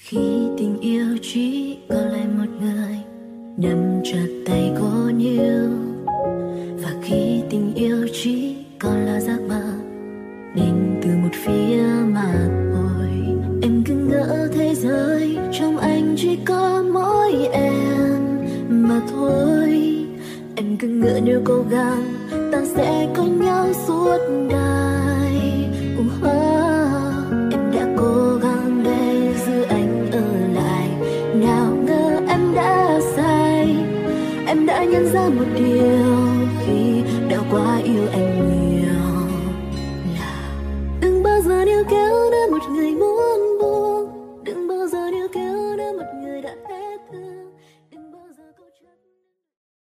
Khi tình yêu chỉ còn lại một người nắm chặt tay cô níu, và khi tình yêu chỉ còn là giấc mơ đến từ một phía mà thôi. Em cứ ngỡ thế giới trong anh chỉ có mỗi em mà thôi. Em cứ ngỡ nếu cố gắng ta sẽ có nhau suốt đời.